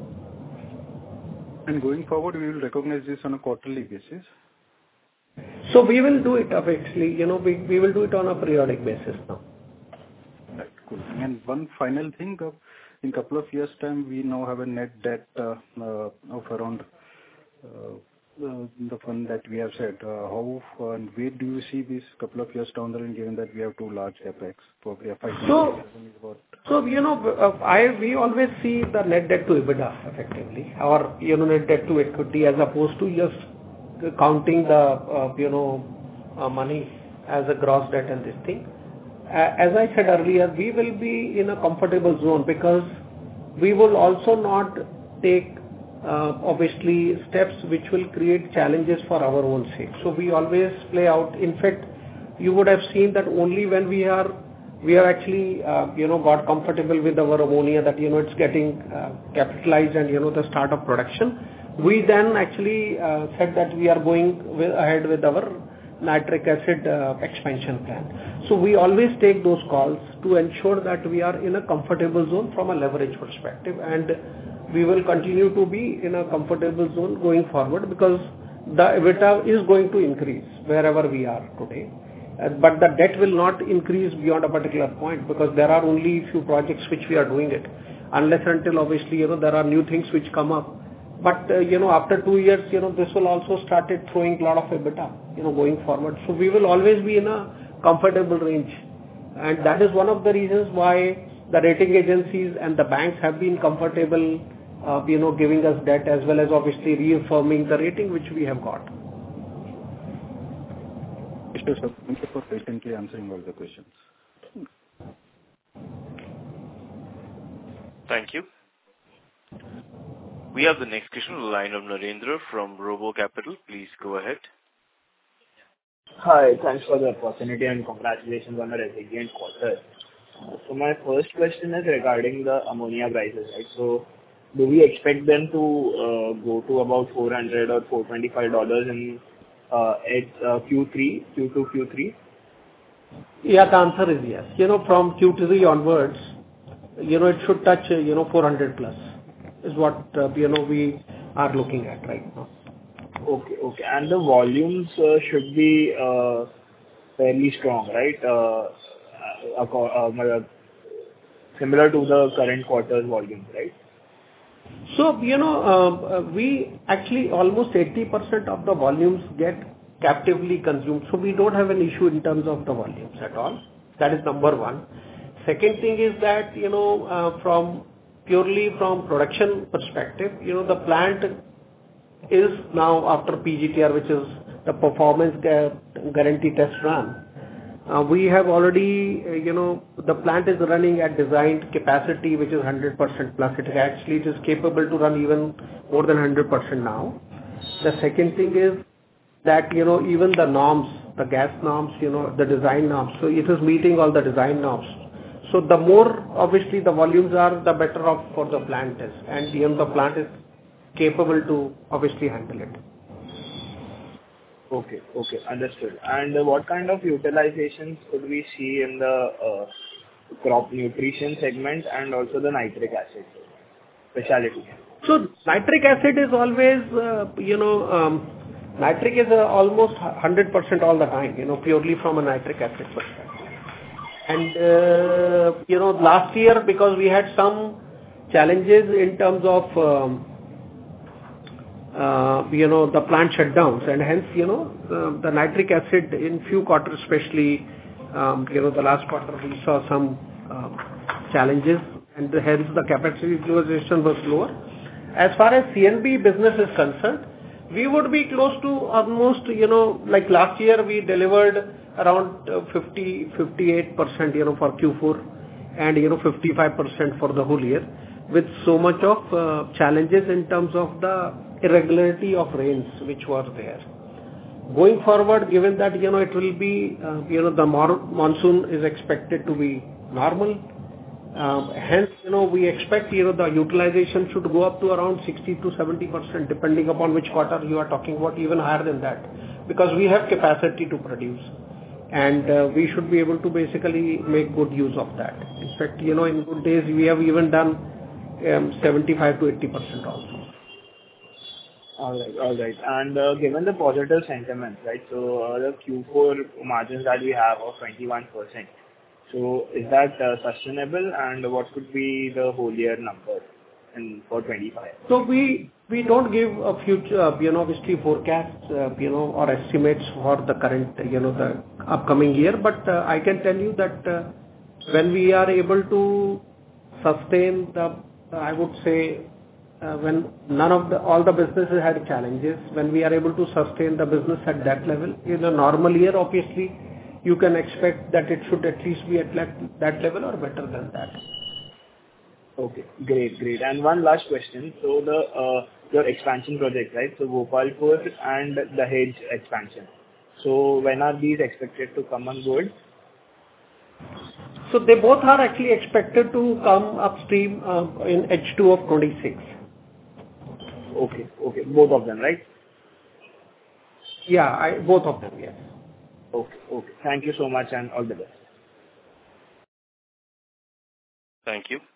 And going forward, we will recognize this on a quarterly basis? So we will do it, actually, you know, we, we will do it on a periodic basis now. Right, cool. And one final thing, uh, in a couple of years' time, we now have a net debt uh, uh, of around uh, uh, the fund that we have said. Uh, how uh, and where do you see this couple of years down the line, given that we have two large capex? Probably a five so, so, you know, uh, I we always see the net debt to EBITDA effectively, or, you know, net debt to equity, as opposed to just counting the, uh, you know, uh, money as a gross debt and this thing. As I said earlier, we will be in a comfortable zone because we will also not take uh, obviously steps which will create challenges for our own sake. So we always play out. In fact, you would have seen that only when we are we are actually uh, you know got comfortable with our ammonia, that you know it's getting uh, capitalized and you know the start of production, we then actually uh, said that we are going with, ahead with our nitric acid uh, expansion plan. So we always take those calls to ensure that we are in a comfortable zone from a leverage perspective, and we will continue to be in a comfortable zone going forward because the EBITDA is going to increase wherever we are today. Uh, but the debt will not increase beyond a particular point because there are only few projects which we are doing it. Unless until obviously, you know, there are new things which come up. But, uh, you know, after two years, you know, this will also started throwing a lot of EBITDA, you know, going forward. So we will always be in a comfortable range. And that is one of the reasons why the rating agencies and the banks have been comfortable, uh, you know, giving us debt as well as obviously reaffirming the rating which we have got. Mister Sir, thank you for patiently answering all the questions. Thank you. We have the next question on the line of Narendra from Robo Capital. Please go ahead. Hi, thanks for the opportunity and congratulations on a resilient quarter. So my first question is regarding the ammonia prices, right? So do we expect them to uh, go to about four hundred or four twenty-five dollars in uh, at uh, Q three, Q two, Q three? Yeah, the answer is yes. You know, from Q three onwards, you know, it should touch, uh, you know, four hundred plus. Is what, uh, you know, we are looking at right now. Okay, okay. And the volumes uh, should be uh, fairly strong, right? Uh, uh, uh, similar to the current quarter's volumes, right? So, you know, uh, uh, we actually almost eighty percent of the volumes get captively consumed. So we don't have an issue in terms of the volumes at all. That is number one. Second thing is that, you know, uh, from purely from production perspective, you know, the plant is now after P G T R, which is the performance guarantee test run. Uh, we have already, uh, you know, the plant is running at designed capacity, which is one hundred percent plus. It actually it is capable to run even more than one hundred percent now. The second thing is that, you know, even the norms, the gas norms, you know, the design norms, so it is meeting all the design norms. So the more, obviously, the volumes are, the better off for the plant is. And, you know, the plant is capable to obviously handle it. Okay. Okay. Understood. And uh, what kind of utilizations could we see in the uh, crop nutrition segment and also the nitric acid specialty? So nitric acid is always, uh, you know, um, nitric is uh, almost one hundred percent all the time, you know, purely from a nitric acid perspective. And, uh, you know, last year, because we had some challenges in terms of, um, uh, you know, the plant shutdowns, and hence, you know, uh, the nitric acid in few quarters, especially, um, you know, the last quarter, we saw some um, challenges, and hence the capacity utilization was lower. As far as C N B business is concerned, we would be close to almost, you know, like last year we delivered around uh, fifty, fifty-eight percent, you know, for Q four, and, you know, fifty-five percent for the whole year, with so much of uh, challenges in terms of the irregularity of rains which were there. Going forward, given that, you know, it will be, uh, you know, the monsoon is expected to be normal, um, hence, you know, we expect, you know, the utilization should go up to around sixty to seventy percent, depending upon which quarter you are talking about, even higher than that, because we have capacity to produce. And uh, we should be able to basically make good use of that. In fact, you know, in good days, we have even done um, seventy-five to eighty percent also. All right. All right. And uh, given the positive sentiment, right, so uh, the Q four margins that we have of twenty-one percent, so is that uh, sustainable, and what could be the whole year number in for twenty-five? So we we don't give a future, uh, you know, obviously forecasts, uh, you know, or estimates for the current, you know, the upcoming year. But uh, I can tell you that uh, when we are able to sustain the, uh, I would say, uh, when none of the all the businesses had challenges, when we are able to sustain the business at that level, in a normal year, obviously, you can expect that it should at least be at that level or better than that. Okay, great, great. And one last question. So the uh, your expansion project, right? So Gopalpur and the Dahej expansion. So when are these expected to come on board? So they both are actually expected to come upstream uh, in H two of twenty-six. Okay, okay, both of them, right? Yeah, I, both of them, yes. Okay, okay. Thank you so much, and all the best. Thank you.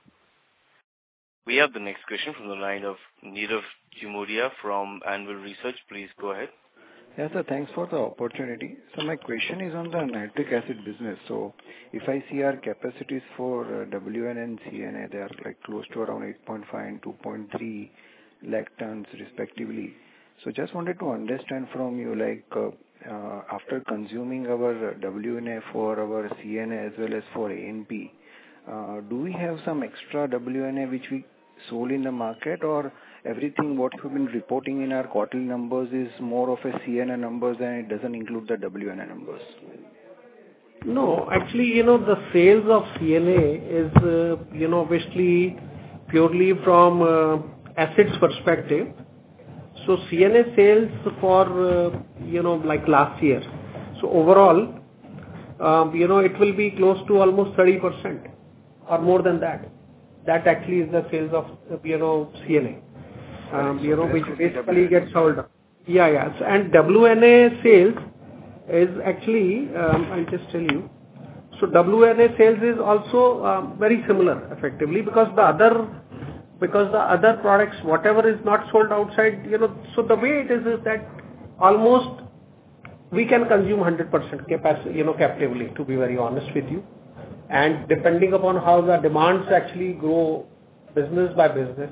We have the next question from the line of Nirav Jimudia from Anvil Research. Please go ahead. Yes, sir. Thanks for the opportunity. So my question is on the nitric acid business. So if I see our capacities for uh, W N and C N A, they are like close to around eight point five and two point three lakh tons respectively. So just wanted to understand from you, like uh, uh, after consuming our W N A for our C N A as well as for A N P, uh, do we have some extra W N A which we sold in the market, or everything what we've been reporting in our quarterly numbers is more of a C N A numbers and it doesn't include the W N A numbers? No, actually, you know, the sales of C N A is, uh, you know, obviously purely from uh, acids perspective. So C N A sales for, uh, you know, like last year. So overall, um, you know, it will be close to almost thirty percent or more than that. That actually is the sales of, you know, C N A, um, you know, which basically gets sold. Yeah, yeah. So, and W N A sales is actually, um, I'll just tell you. So W N A sales is also um, very similar, effectively, because the other, because the other products, whatever is not sold outside, you know. So the way it is is that almost we can consume one hundred percent capacity, you know, captively. To be very honest with you. And depending upon how the demands actually grow business by business,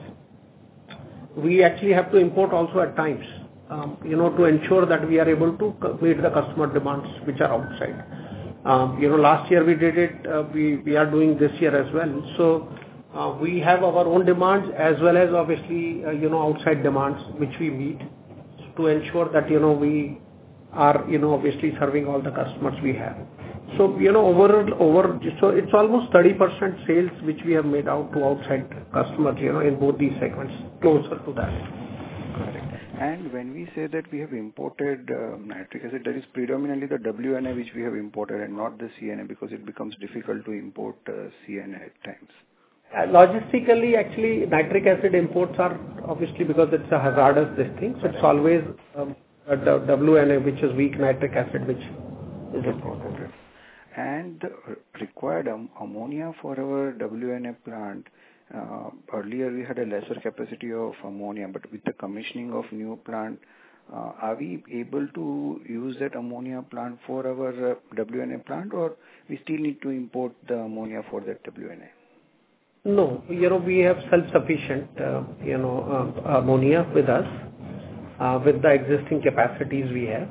we actually have to import also at times, um, you know, to ensure that we are able to meet the customer demands which are outside. Um, you know, last year we did it, uh, we, we are doing this year as well. So uh, we have our own demands as well as obviously, uh, you know, outside demands which we meet to ensure that, you know, we are, you know, obviously serving all the customers we have. So, you know, over, over, so it's almost thirty percent sales which we have made out to outside customers, you know, in both these segments, closer to that. Correct. And when we say that we have imported uh, nitric acid, that is predominantly the W N A which we have imported and not the C N A, because it becomes difficult to import uh, C N A at times. Uh, logistically, actually, nitric acid imports are obviously because it's a hazardous this thing, so it's always um, a W N A, which is weak nitric acid, which is imported. And the required um, ammonia for our W N A plant, uh, earlier we had a lesser capacity of ammonia, but with the commissioning of new plant, uh, are we able to use that ammonia plant for our uh, W N A plant, or we still need to import the ammonia for that W N A? No, you know, we have self-sufficient, uh, you know, uh, ammonia with us, uh, with the existing capacities we have.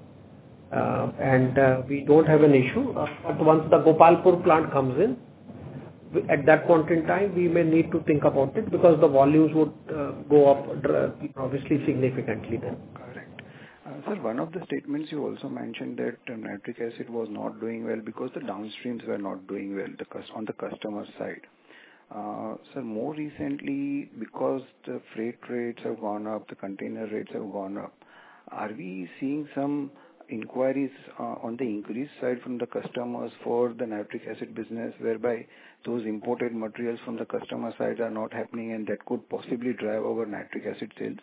Uh, and uh, we don't have an issue. Uh, but once the Gopalpur plant comes in, we, at that point in time, we may need to think about it because the volumes would uh, go up uh, obviously significantly then. Correct. Uh, sir, one of the statements you also mentioned that uh, nitric acid was not doing well because the downstreams were not doing well the on the customer side. Uh, sir, more recently, because the freight rates have gone up, the container rates have gone up, are we seeing some inquiries uh, on the increase side from the customers for the nitric acid business, whereby those imported materials from the customer side are not happening and that could possibly drive our nitric acid sales?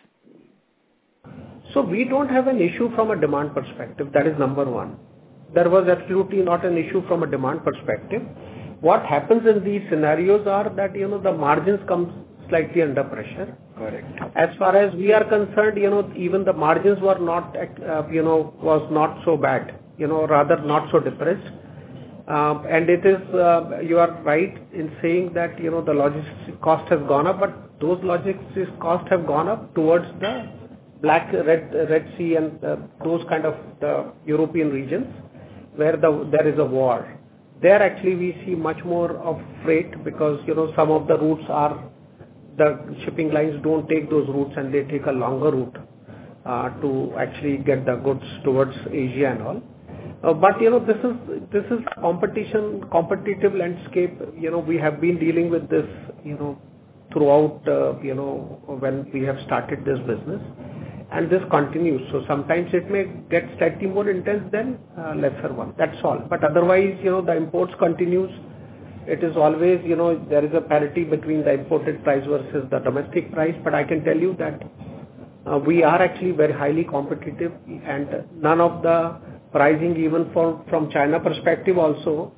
So we don't have an issue from a demand perspective. That is number one. There was absolutely not an issue from a demand perspective. What happens in these scenarios are that, you know, the margins come slightly under pressure. Correct. As far as we are concerned, you know, even the margins were not, uh, you know, was not so bad, you know, rather not so depressed. Um, and it is, uh, you are right in saying that, you know, the logistics cost has gone up, but those logistics costs have gone up towards the Black, Red, Red Sea and uh, those kind of the European regions where the, there is a war. There actually we see much more of freight because, you know, some of the routes are, the shipping lines don't take those routes and they take a longer route uh, to actually get the goods towards Asia and all. Uh, but, you know, this is, this is competition, competitive landscape. You know, we have been dealing with this, you know, throughout, uh, you know, when we have started this business. And this continues. So sometimes it may get slightly more intense than uh, lesser one. That's all. But otherwise, you know, the imports continues. It is always, you know, there is a parity between the imported price versus the domestic price. But I can tell you that uh, we are actually very highly competitive, and none of the pricing, even for from China perspective also,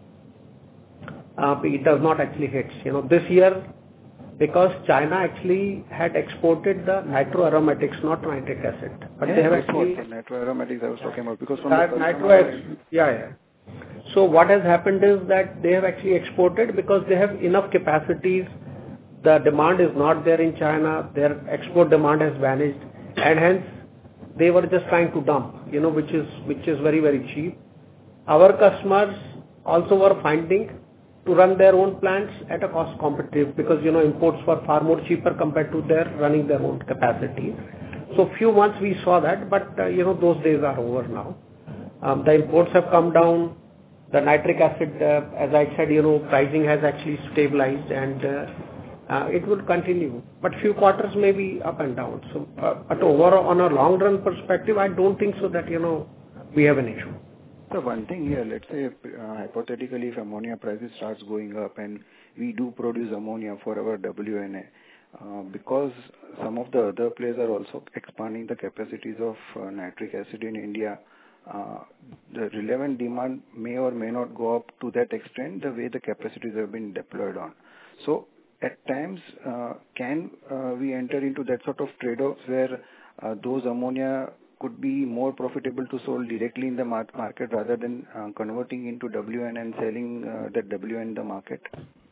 uh, it does not actually hit. You know, this year, because China actually had exported the nitroaromatics, not nitric acid. But yeah, they have that's actually... what the nitroaromatics I was talking about. Because from that the nitro, yeah, yeah. So what has happened is that they have actually exported because they have enough capacities. The demand is not there in China. Their export demand has vanished. And hence, they were just trying to dump, you know, which is, which is very, very cheap. Our customers also were finding to run their own plants at a cost competitive because, you know, imports were far more cheaper compared to their running their own capacity. So few months we saw that, but, uh, you know, those days are over now. Um, the imports have come down. The nitric acid, uh, as I said, you know, pricing has actually stabilized and uh, uh, it will continue. But few quarters may be up and down. So, uh, but overall, on a long run perspective, I don't think so that, you know, we have an issue. So one thing here, let's say uh, hypothetically if ammonia prices starts going up and we do produce ammonia for our W N A, uh, because some of the other players are also expanding the capacities of uh, nitric acid in India, uh, the relevant demand may or may not go up to that extent the way the capacities have been deployed on. So at times, uh, can uh, we enter into that sort of trade-offs where uh, those ammonia could be more profitable to sell directly in the market rather than uh, converting into W N and selling uh, the W N in the market?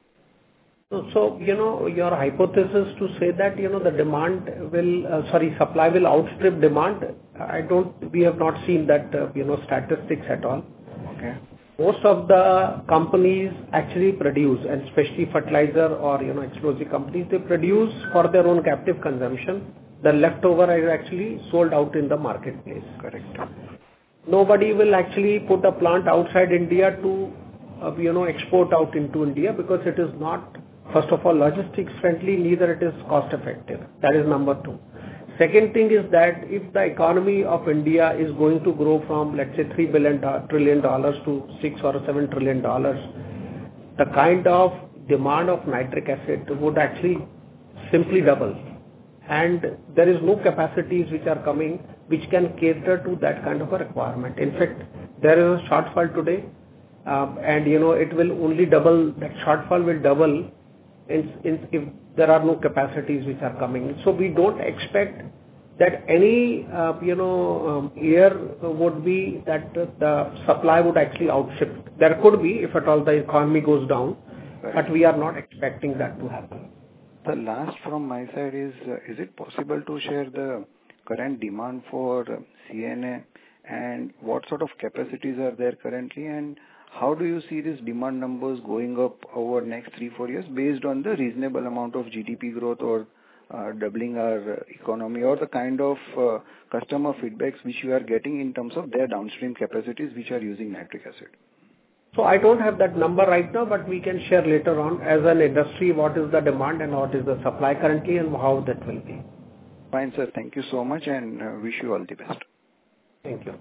So, you know, your hypothesis to say that, you know, the demand will, uh, sorry, supply will outstrip demand, I don't, we have not seen that, uh, you know, statistics at all. Okay. Most of the companies actually produce, and especially fertilizer or, you know, explosive companies, they produce for their own captive consumption. The leftover is actually sold out in the marketplace. Correct. Nobody will actually put a plant outside India to, uh, you know, export out into India because it is not, first of all, logistics friendly, neither it is cost effective. That is number two. Second thing is that if the economy of India is going to grow from, let's say, three billion trillion dollars to six or seven trillion dollars, the kind of demand of nitric acid would actually simply double. And there is no capacities which are coming which can cater to that kind of a requirement. In fact, there is a shortfall today, um, and you know it will only double. That shortfall will double in, in, if there are no capacities which are coming. So we don't expect that any uh, you know um, year would be that uh, the supply would actually outstrip. There could be if at all the economy goes down, right. But we are not expecting that to happen. The last from my side is, uh, is it possible to share the current demand for uh, C N A and what sort of capacities are there currently, and how do you see these demand numbers going up over next three, four years based on the reasonable amount of G D P growth or uh, doubling our uh, economy, or the kind of uh, customer feedbacks which you are getting in terms of their downstream capacities which are using nitric acid? So I don't have that number right now, but we can share later on as an industry what is the demand and what is the supply currently and how that will be. Fine, sir. Thank you so much and uh, wish you all the best. Thank you.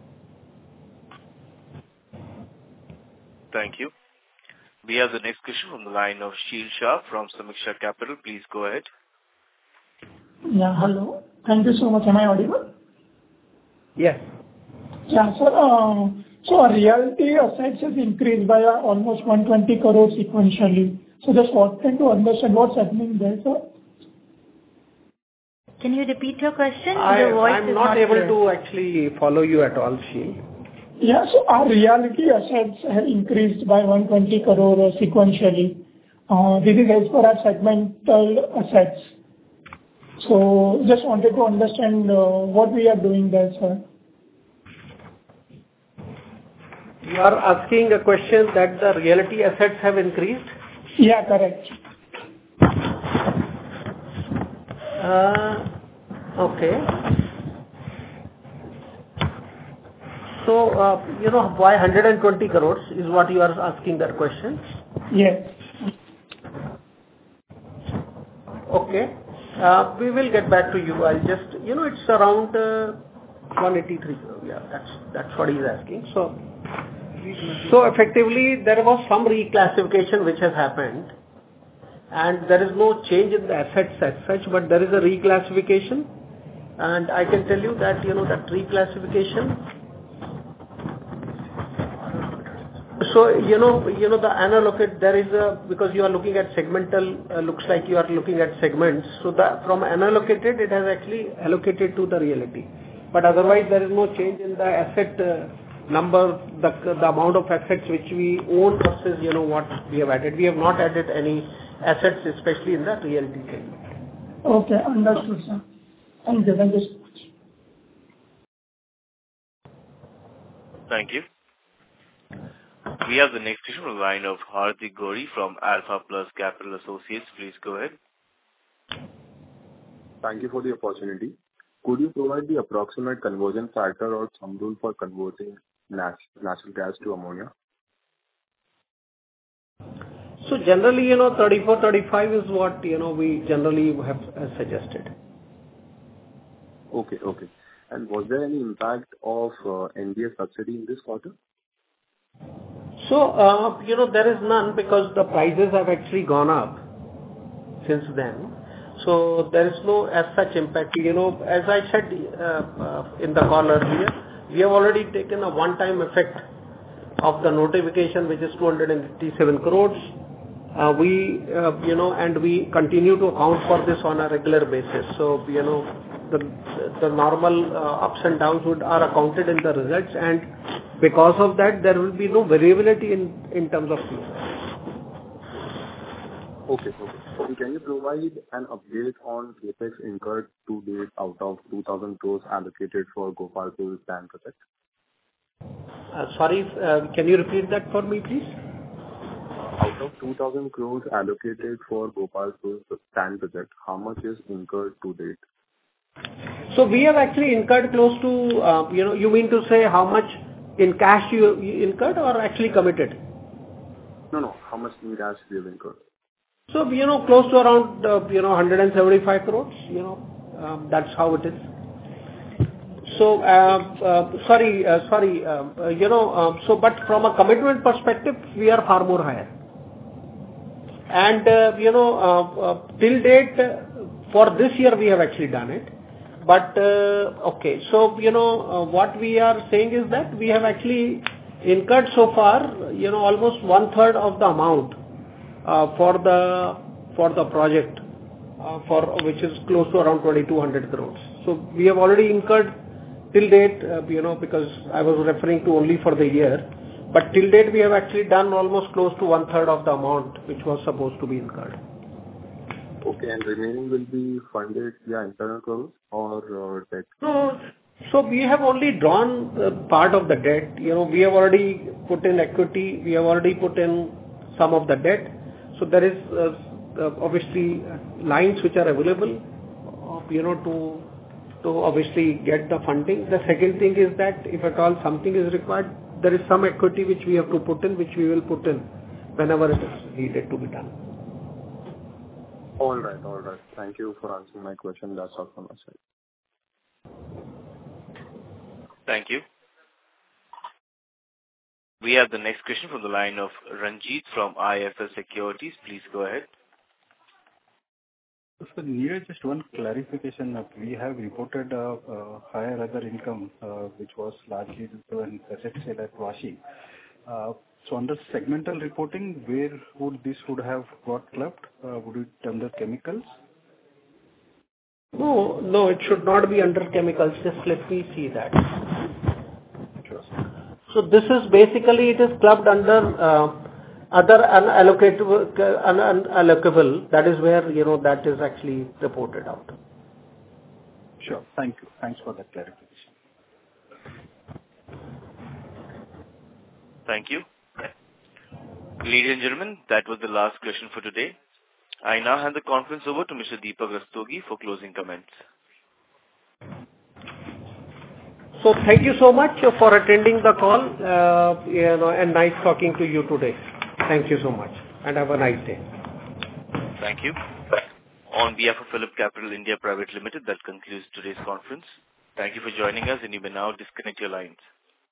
Thank you. We have the next question from the line of Sheel Shah from Samiksha Capital. Please go ahead. Yeah, hello. Thank you so much. Am I audible? Yes. Yeah, sir. Uh, so our realty assets has increased by uh, almost one hundred twenty crores sequentially. So just wanted to understand what's happening there, sir. Can you repeat your question? I, your voice I'm is not, not able clear. to actually follow you at all, Sheel. Yeah, so our realty assets have increased by one hundred twenty crore sequentially. Uh, this is as per our segmental assets. So just wanted to understand uh, what we are doing there, sir. You are asking a question that the realty assets have increased? Yeah, correct. Uh, okay. So, uh, you know, why one hundred twenty crores is what you are asking that question? Yes. Okay. Uh, we will get back to you. I'll just, you know, it's around uh, one hundred eighty-three crores. Yeah, that's, that's what he's asking. So, so effectively, there was some reclassification which has happened. And there is no change in the assets as such, but there is a reclassification. And I can tell you that, you know, that reclassification. So, you know, you know, the unallocated, there is a, because you are looking at segmental, uh, looks like you are looking at segments. So the, from unallocated, it has actually allocated to the realty. But otherwise, there is no change in the asset uh, number, the, the amount of assets which we own versus, you know, what we have added. We have not added any assets, especially in the realty segment. Okay, understood, sir. Thank you. Thank you so much. Thank you. We have the next question on the line of Hardik Gori from Alpha Plus Capital Associates. Please go ahead. Thank you for the opportunity. Could you provide the approximate conversion factor or thumb rule for converting natural gas to ammonia? So generally, you know, thirty-four, thirty-five is what, you know, we generally have uh, suggested. Okay, okay. And was there any impact of uh, N B S subsidy in this quarter? So, uh, you know, there is none because the prices have actually gone up since then. So there is no as such impact. You know, as I said uh, uh, in the call earlier, we have already taken a one-time effect of the notification, which is two hundred eighty-seven crores. Uh, we, uh, you know, and we continue to account for this on a regular basis. So, you know, the the normal uh, ups and downs would are accounted in the results, and because of that, there will be no variability in in terms of fees. Okay. Okay. So can you provide an update on CapEx incurred to date out of two thousand crores allocated for Gopalpur TAN project? Uh, Sorry, uh, can you repeat that for me, please? Out of two thousand crores allocated for Gopalpur TAN project, how much is incurred to date? So we have actually incurred close to, uh, you know, you mean to say how much in cash you you incurred or actually committed? No, no. How much in cash we have incurred? So, you know, close to around, uh, you know, one hundred seventy-five crores, you know, um, that's how it is. So, uh, uh, sorry, uh, sorry, uh, uh, you know, um, so but from a commitment perspective, we are far more higher. And, uh, you know, uh, uh, till date, uh, for this year, we have actually done it. But, uh, okay, so, you know, uh, what we are saying is that we have actually incurred so far, you know, almost one third of the amount uh, for the for the project, uh, for which is close to around twenty-two hundred crores. So we have already incurred till date, uh, you know, because I was referring to only for the year, but till date we have actually done almost close to one third of the amount which was supposed to be incurred. Okay, and remaining will be funded via internal accruals or uh, debt? No, so we have only drawn uh, part of the debt. You know, we have already put in equity, we have already put in some of the debt. So there is uh, uh, obviously lines which are available, uh, you know, to to obviously get the funding. The second thing is that if at all something is required, there is some equity which we have to put in, which we will put in whenever it is needed to be done. All right, all right. Thank you for answering my question. That's all from my side. Thank you. We have the next question from the line of Ranjit from I F S Securities. Please go ahead. So, near just one clarification. We have reported uh, uh, higher other income, uh, which was largely due to an asset sale at Vashi. Uh, so, under segmental reporting, where would this would have got clubbed? Uh, would it under chemicals? No, no, it should not be under chemicals. Just let me see that. Sure. So this is basically, it is clubbed under uh, other unallocatable, unallocable. That is where, you know, that is actually reported out. Sure. Thank you. Thanks for that clarification. Thank you. Ladies and gentlemen, that was the last question for today. I now hand the conference over to Mister Deepak Rastogi for closing comments. So thank you so much for attending the call, uh, you know, and nice talking to you today. Thank you so much, and have a nice day. Thank you. On behalf of Phillip Capital India Private Limited, that concludes today's conference. Thank you for joining us, and you may now disconnect your lines.